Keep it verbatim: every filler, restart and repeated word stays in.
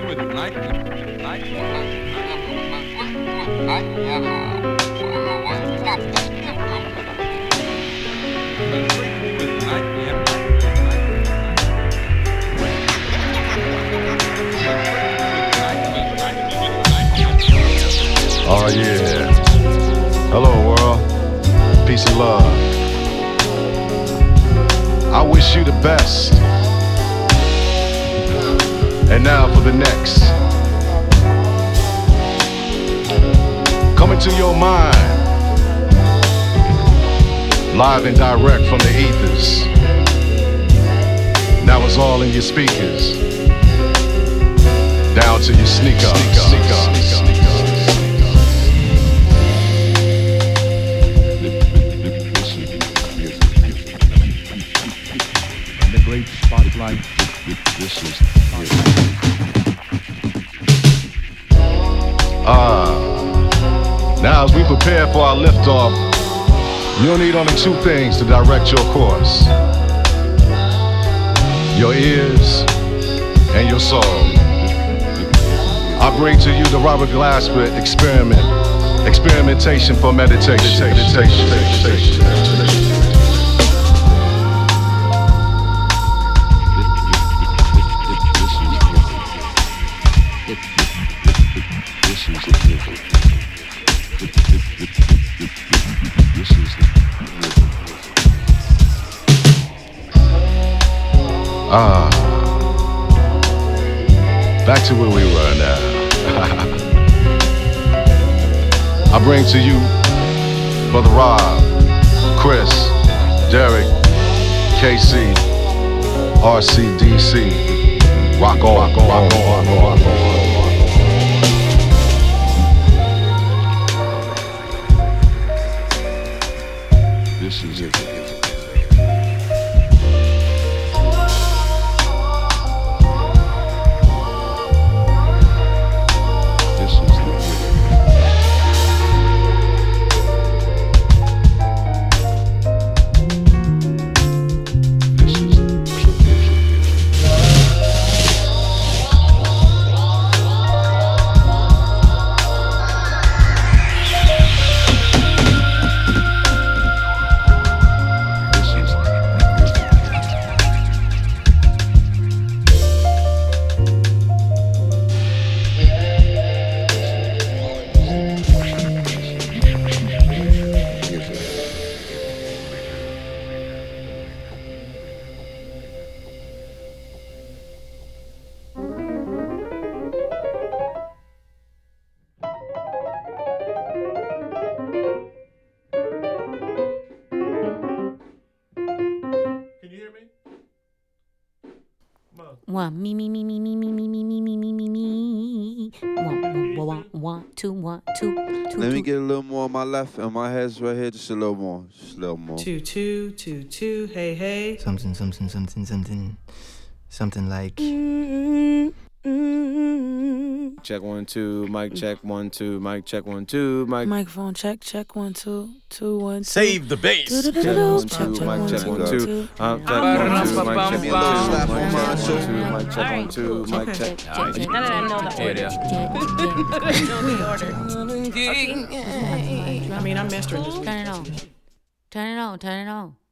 Oh yeah. Hello world. Peace and love. I wish you the best. And now for the next. Coming to your mind. Live and direct from the ethers. Now it's all in your speakers. Down to your sneakers. Sneakers. Great spotlight. This is Ah, now as we prepare for our liftoff, you'll need only two things to direct your course: your ears and your soul. I bring to you the Robert Glasper experiment, experimentation for meditation. meditation. meditation. Ah, back to where we were now. I bring to you Brother Rob, Chris, Derek, K C, R C D C, rock on, rock on, rock on, rock on. this is it. One, me, me, me, me, me, me, me, me, me, me, me, me, me. One, one, one, one, two, one, two, two. Let me two. get a little more on my left and my head's right here. Just a little more. Just a little more. Two, two, two, two. Hey, hey. Something, something, something, something, something like. Check one, two. Mic check one, two. Mic check one, two. Mic. Microphone check, check one, two, two, one, two. Save the bass. Check one, two. Mic check one, two. Um, check one, two. Mic check one, two. Mic check one, two. Mic check one, two. Mic check. None of them know the order. I mean, I'm mastering this. Turn it on. Turn it on. Turn it on.